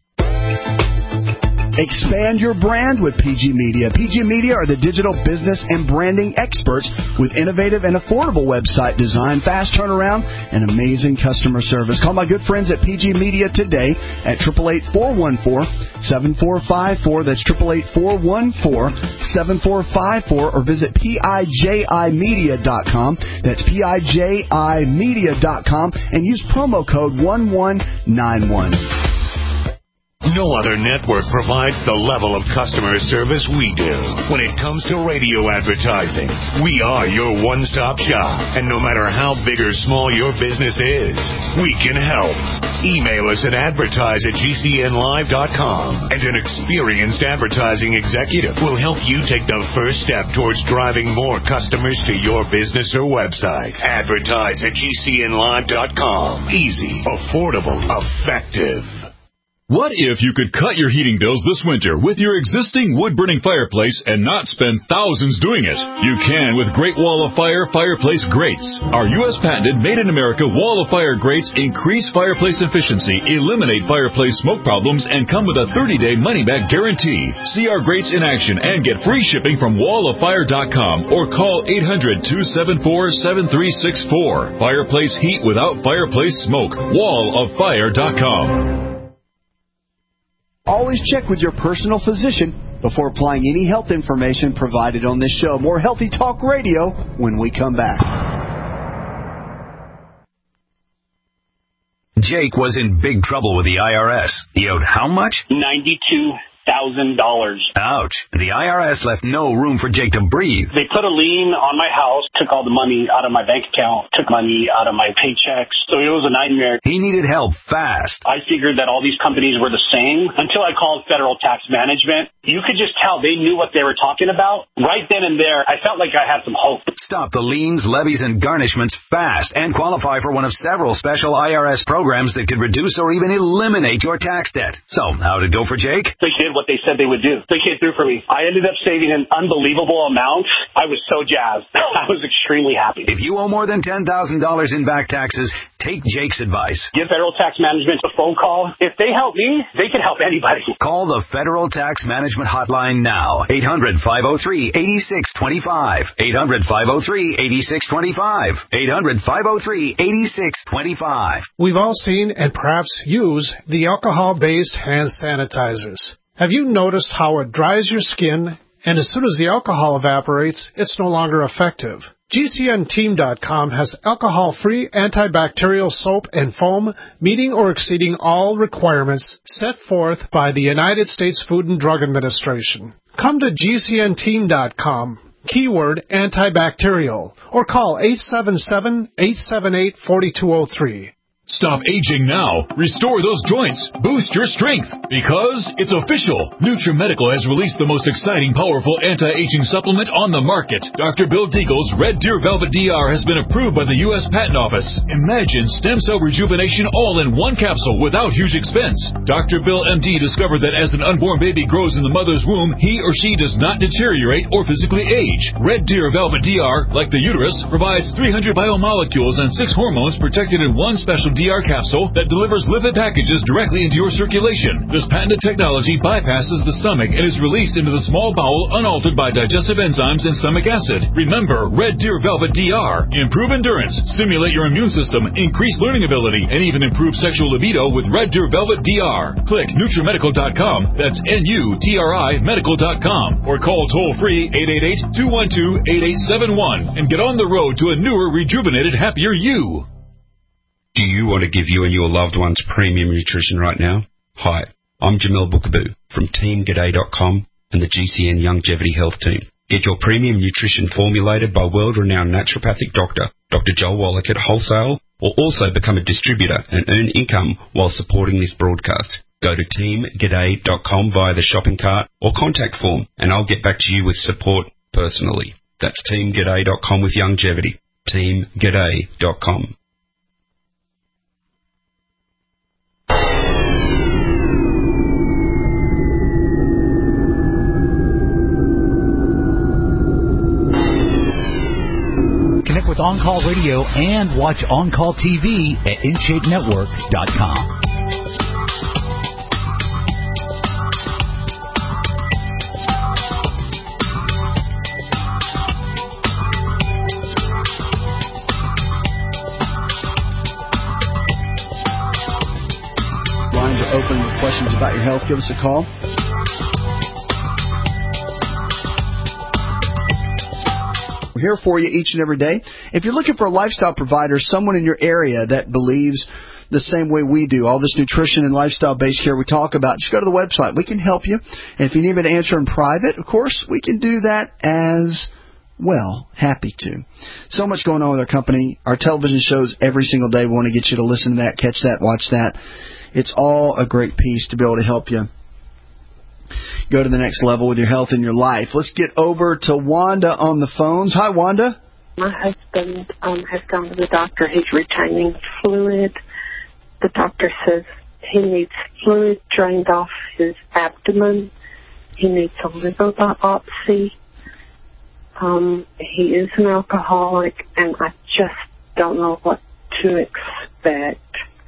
Expand your brand with P G Media. P G Media are the digital business and branding experts with innovative and affordable website design, fast turnaround, and amazing customer service. Call my good friends at P G Media today at eight eight eight, four one four, seven four five four. That's eight eight eight, four one four, seven four five four. Or visit P I J I media dot com. That's P I J I media dot com. And use promo code one one nine one. No other network provides the level of customer service we do. When it comes to radio advertising, we are your one-stop shop. And no matter how big or small your business is, we can help. Email us at advertise at G C N live dot com, and an experienced advertising executive will help you take the first step towards driving more customers to your business or website. Advertise at G C N live dot com. Easy, affordable, effective. What if you could cut your heating bills this winter with your existing wood-burning fireplace and not spend thousands doing it? You can with Great Wall of Fire Fireplace Grates. Our U S patented made-in-America Wall of Fire grates increase fireplace efficiency, eliminate fireplace smoke problems, and come with a thirty-day money-back guarantee. See our grates in action and get free shipping from wall of fire dot com or call eight hundred, two seven four, seven three six four. Fireplace heat without fireplace smoke. wall of fire dot com. Always check with your personal physician before applying any health information provided on this show. More Healthy Talk Radio when we come back. Jake was in big trouble with the I R S. He owed how much? ninety-two thousand dollars. Ouch. The I R S left no room for Jake to breathe. They put a lien on my house, took all the money out of my bank account, took money out of my paychecks. So it was a nightmare. He needed help fast. I figured that all these companies were the same until I called Federal Tax Management. You could just tell they knew what they were talking about. Right then and there, I felt like I had some hope. Stop the liens, levies, and garnishments fast and qualify for one of several special I R S programs that could reduce or even eliminate your tax debt. So, how'd it go for Jake? They did what they said they would do. They came through for me. I ended up saving an unbelievable amount. I was so jazzed. I was extremely happy. If you owe more than ten thousand dollars in back taxes, take Jake's advice. Give Federal Tax Management a phone call. If they help me, they can help anybody. Call the Federal Tax Management Hotline now. eight hundred, five oh three, eight six two five. eight hundred, five oh three, eight six two five. eight hundred, five oh three, eight six two five. We've all seen and perhaps use the alcohol-based hand sanitizers. Have you noticed how it dries your skin, and as soon as the alcohol evaporates, it's no longer effective? G C N team dot com has alcohol-free antibacterial soap and foam meeting or exceeding all requirements set forth by the United States Food and Drug Administration. Come to G C N team dot com, keyword antibacterial, or call eight seven seven, eight seven eight, four two zero three. Stop aging now. Restore those joints. Boost your strength. Because it's official. NutriMedical has released the most exciting, powerful anti-aging supplement on the market. Doctor Bill Deagle's Red Deer Velvet D R has been approved by the U S Patent Office. Imagine stem cell rejuvenation all in one capsule without huge expense. Doctor Bill M D discovered that as an unborn baby grows in the mother's womb, he or she does not deteriorate or physically age. Red Deer Velvet D R, like the uterus, provides three hundred biomolecules and six hormones protected in one special D R capsule that delivers lipid packages directly into your circulation. This patented technology bypasses the stomach and is released into the small bowel unaltered by digestive enzymes and stomach acid. Remember, Red Deer Velvet D R. Improve endurance, stimulate your immune system, increase learning ability, and even improve sexual libido with Red Deer Velvet D R. Click NutriMedical dot com, that's N U T R I medical dot com, or call toll-free eight eight eight, two one two, eight eight seven one and get on the road to a newer, rejuvenated, happier you. Do you want to give you and your loved ones premium nutrition right now? Hi, I'm Jamel Bookaboo from Team G'day dot com and the G C N Longevity Health Team. Get your premium nutrition formulated by world-renowned naturopathic doctor, Doctor Joel Wallach at wholesale, or also become a distributor and earn income while supporting this broadcast. Go to Team G'day dot com via the shopping cart or contact form, and I'll get back to you with support personally. That's Team G'day dot com with Longevity. Team G'day dot com. Connect with On Call Radio and watch On Call T V at in shape network dot com. Lines are open with questions about your health. Give us a call. We're here for you each and every day. If you're looking for a lifestyle provider, someone in your area that believes the same way we do, all this nutrition and lifestyle-based care we talk about, just go to the website. We can help you. And if you need me to answer in private, of course, we can do that as well. Happy to. So much going on with our company. Our television shows every single day. We want to get you to listen to that, catch that, watch that. It's all a great piece to be able to help you go to the next level with your health and your life. Let's get over to Wanda on the phones. Hi, Wanda. My husband um, has gone to the doctor. He's retaining fluid. The doctor says he needs fluid drained off his abdomen. He needs a liver biopsy. Um, he is an alcoholic, and I just don't know what to expect.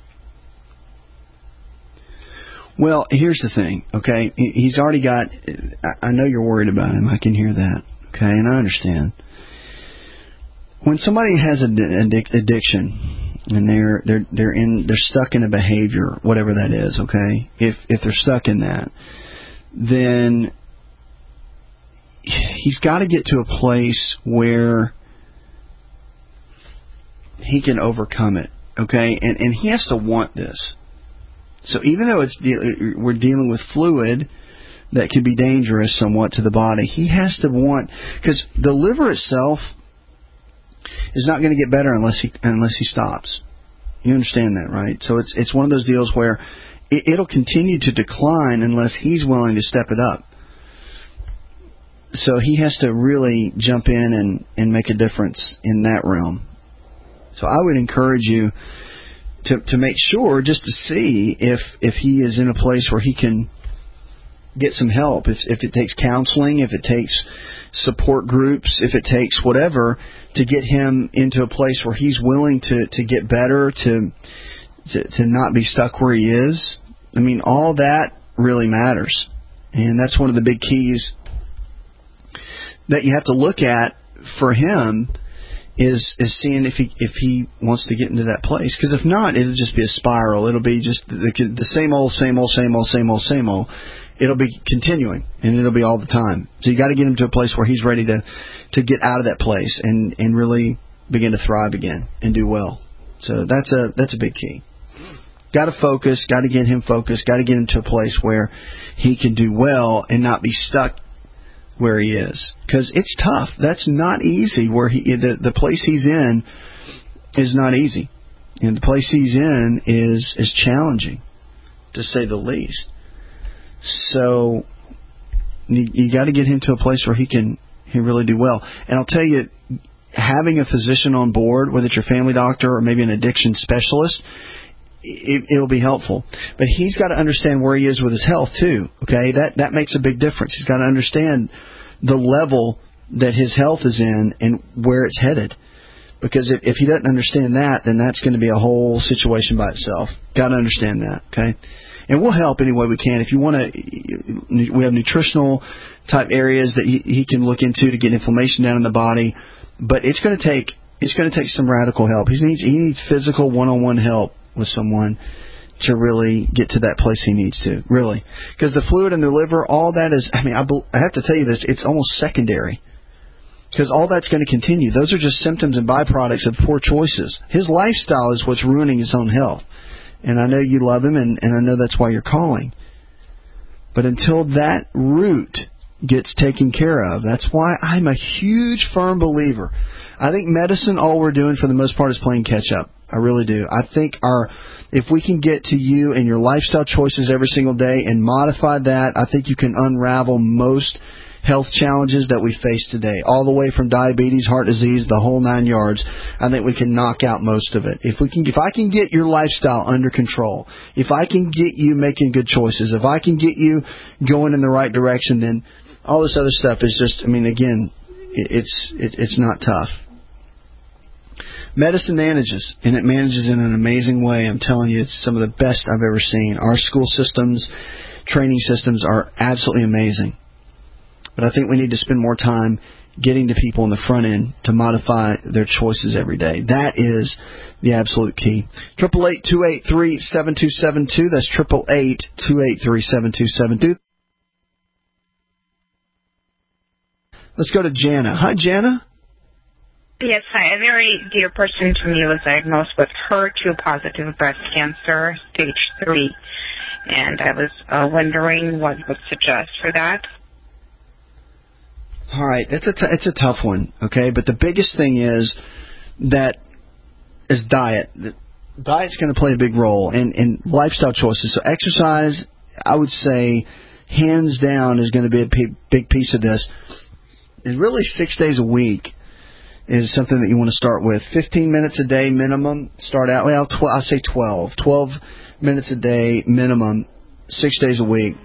Well, here's the thing, okay? He's already got, I know you're worried about him. I can hear that, okay? And I understand. When somebody has an addic- addiction and they're they're they're in they're stuck in a behavior, whatever that is, okay? If if they're stuck in that, then he's got to get to a place where he can overcome it, okay? And and he has to want this. So even though it's de- we're dealing with fluid that can be dangerous somewhat to the body, he has to want, because the liver itself is not going to get better unless he unless he stops. You understand that, right? So it's it's one of those deals where it, it'll continue to decline unless he's willing to step it up. So he has to really jump in and, and make a difference in that realm. So I would encourage you to to make sure, just to see if if he is in a place where he can get some help, if if it takes counseling, if it takes support groups, if it takes whatever, to get him into a place where he's willing to, to get better, to, to to not be stuck where he is. I mean, all that really matters. And that's one of the big keys that you have to look at for him, is is seeing if he if he wants to get into that place. Because if not, it'll just be a spiral. It'll be just the, the same old, same old, same old, same old, same old. It'll be continuing, and it'll be all the time. So you got to get him to a place where he's ready to, to get out of that place and, and really begin to thrive again and do well. So that's a that's a big key. Got to focus. Got to get him focused. Got to get him to a place where he can do well and not be stuck where he is, because it's tough. That's not easy. Where he the the place he's in is not easy, and the place he's in is is challenging, to say the least. So you, you got to get him to a place where he can he really do well. And I'll tell you, having a physician on board, whether it's your family doctor or maybe an addiction specialist, it, it'll be helpful. But he's got to understand where he is with his health too. Okay, that that makes a big difference. He's got to understand the level that his health is in and where it's headed. Because if, if he doesn't understand that, then that's going to be a whole situation by itself. Got to understand that. Okay. And we'll help any way we can. If you want to, we have nutritional type areas that he, he can look into to get inflammation down in the body. But it's going to take it's going to take some radical help. He needs he needs physical one-on-one help with someone to really get to that place he needs to. Really, because the fluid in the liver, all that is. I mean, I, I have to tell you this. It's almost secondary. Because all that's going to continue. Those are just symptoms and byproducts of poor choices. His lifestyle is what's ruining his own health. And I know you love him, and, and I know that's why you're calling. But until that root gets taken care of, that's why I'm a huge, firm believer. I think medicine, all we're doing for the most part is playing catch-up. I really do. I think our, if we can get to you and your lifestyle choices every single day and modify that, I think you can unravel most health challenges that we face today, all the way from diabetes, heart disease, the whole nine yards. I think we can knock out most of it. If we can, if I can get your lifestyle under control, if I can get you making good choices, if I can get you going in the right direction, then all this other stuff is just, I mean, again, it's it, it's not tough. Medicine manages, and it manages in an amazing way. I'm telling you, it's some of the best I've ever seen. Our school systems, training systems are absolutely amazing. But I think we need to spend more time getting to people on the front end to modify their choices every day. That is the absolute key. eight eight eight, two eight three, seven two seven two. That's eight eight eight, two eight three, seven two seven two. Let's go to Jana. Hi, Jana. Yes, hi. A very dear person to me was diagnosed with H E R two positive breast cancer, stage three. And I was uh, wondering what you would suggest for that. All right, it's a, t- it's a tough one, okay? But the biggest thing is that is diet. Diet's going to play a big role, and, and lifestyle choices. So exercise, I would say, hands down, is going to be a big, big piece of this. And really six days a week is something that you want to start with. fifteen minutes a day minimum. Start out, well, tw- I'll say twelve. twelve minutes a day minimum, six days a week,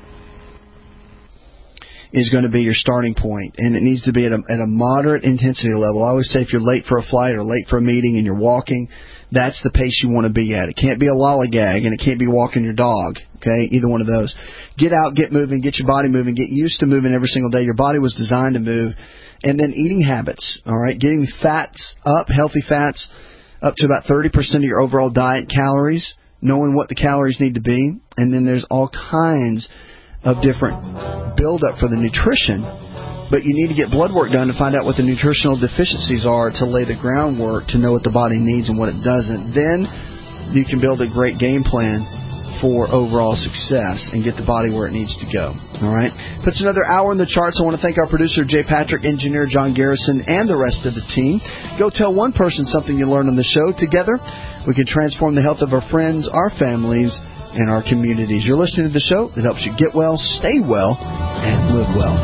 is going to be your starting point, and it needs to be at a, at a moderate intensity level. I always say if you're late for a flight or late for a meeting and you're walking, that's the pace you want to be at. It can't be a lollygag, and it can't be walking your dog, okay? Either one of those. Get out, get moving, get your body moving, get used to moving every single day. Your body was designed to move. And then eating habits, all right? Getting fats up, healthy fats, up to about thirty percent of your overall diet calories, knowing what the calories need to be. And then there's all kinds of different build-up for the nutrition, but you need to get blood work done to find out what the nutritional deficiencies are to lay the groundwork to know what the body needs and what it doesn't. Then you can build a great game plan for overall success and get the body where it needs to go. All right? Puts another hour in the charts. I want to thank our producer, Jay Patrick, engineer John Garrison, and the rest of the team. Go tell one person something you learned on the show. Together, we can transform the health of our friends, our families, and our communities. You're listening to the show that helps you get well, stay well, and live well.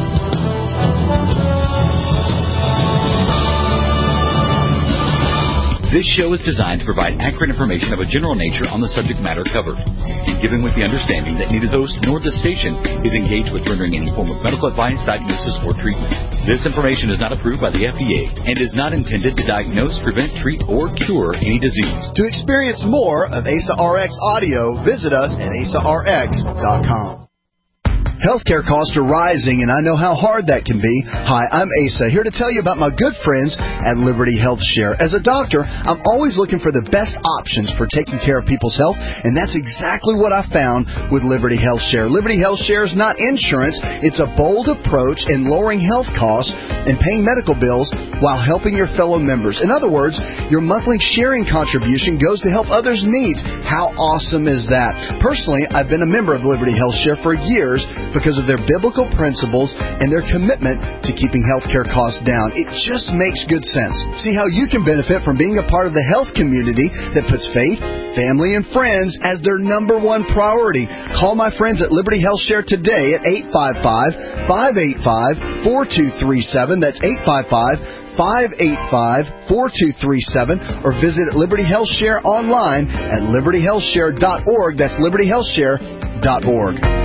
This show is designed to provide accurate information of a general nature on the subject matter covered, given with the understanding that neither host nor the station is engaged with rendering any form of medical advice, diagnosis, or treatment. This information is not approved by the F D A and is not intended to diagnose, prevent, treat, or cure any disease. To experience more of A S A R X audio, visit us at A S A R X dot com. Healthcare costs are rising, and I know how hard that can be. Hi, I'm Asa, here to tell you about my good friends at Liberty Health Share. As a doctor, I'm always looking for the best options for taking care of people's health, and that's exactly what I found with Liberty Health Share. Liberty Health Share is not insurance. It's a bold approach in lowering health costs and paying medical bills while helping your fellow members. In other words, your monthly sharing contribution goes to help others' needs. How awesome is that? Personally, I've been a member of Liberty Health Share for years because of their biblical principles and their commitment to keeping healthcare costs down. It just makes good sense. See how you can benefit from being a part of the health community that puts faith, family, and friends as their number one priority. Call my friends at Liberty Health Share today at eight five five, five eight five, four two three seven. That's eight five five, five eight five, four two three seven, or visit Liberty Health Share online at liberty health share dot org. That's liberty health share dot org.